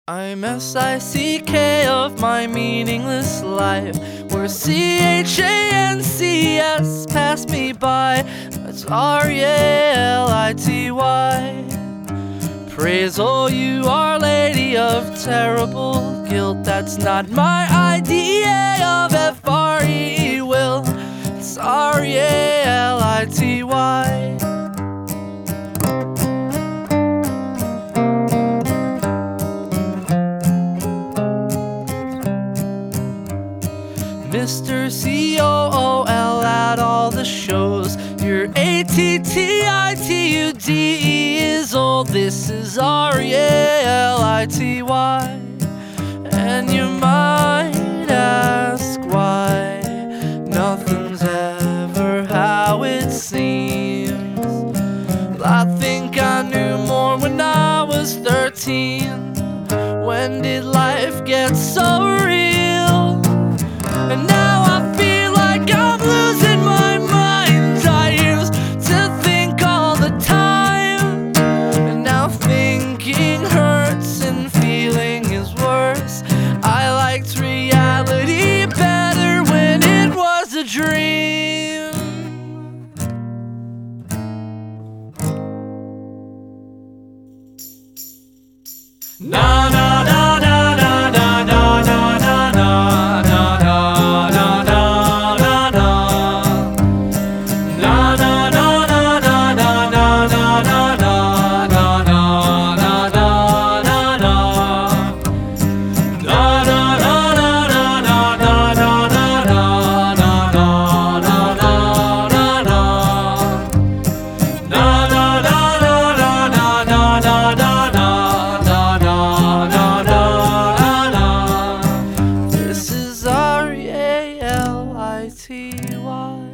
I'm S-I-C-K of my meaningless life, where C-H-A-N-C-S passed me by. That's R-E-A-L-I-T-Y. Praise, oh, you Our Lady of terrible guilt. That's not my idea of F-R-E will. It's R-E-A-L-I-T-Y. Mr. C-O-O-L at all the shows. Your A-T-T-I-T-U-D-E is old. This is R-E-A-L-I-T-Y. And you might ask why nothing's ever how it seems. Well, I think I knew more when I was 13. When did life get so real? And now I feel like I'm losing my mind. I used to think all the time, and now thinking hurts and feeling is worse. I liked reality better when it was a dream. Na na na na na na na na na na. This is R-E-A-L-I-T-Y.